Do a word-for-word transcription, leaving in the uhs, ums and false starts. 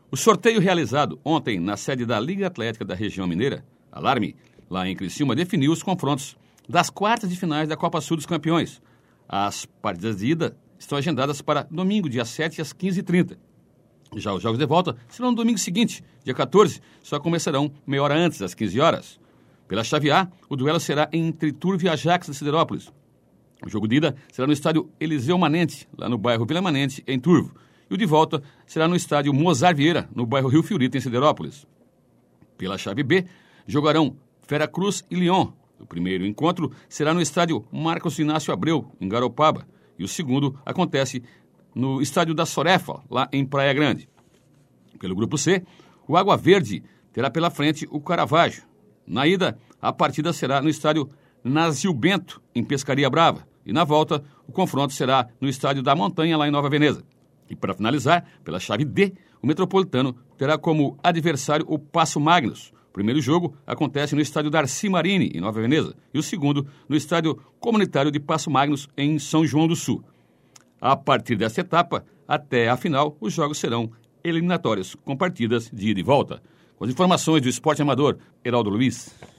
O sorteio realizado ontem na sede da Liga Atlética da Região Mineira, Alarme, lá em Criciúma, definiu os confrontos das quartas de finais da Copa Sul dos Campeões. As partidas de ida estão agendadas para domingo, dia sete, às quinze e trinta. Já os jogos de volta serão no domingo seguinte, dia quatorze, só começarão meia hora antes, às quinze horas. Pela chave A, o duelo será entre Turvo e Ajax de Siderópolis. O jogo de ida será no estádio Eliseu Manente, lá no bairro Vila Manente, em Turvo. E o de volta será no estádio Mozar Vieira, no bairro Rio Fiorito, em Siderópolis. Pela chave B, jogarão Veracruz e Lyon. O primeiro encontro será no estádio Marcos Inácio Abreu, em Garopaba. E o segundo acontece no estádio da Sorefa, lá em Praia Grande. Pelo grupo C, o Água Verde terá pela frente o Caravaggio. Na ida, a partida será no estádio Nascil Bento, em Pescaria Brava. E na volta, o confronto será no estádio da Montanha, lá em Nova Veneza. E para finalizar, pela chave D, o Metropolitano terá como adversário o Paço Magnus. O primeiro jogo acontece no estádio Darcy Marini, em Nova Veneza, e o segundo no estádio comunitário de Paço Magnus, em São João do Sul. A partir desta etapa, até a final, os jogos serão eliminatórios, com partidas de ida e volta. Com as informações do esporte amador, Heraldo Luiz.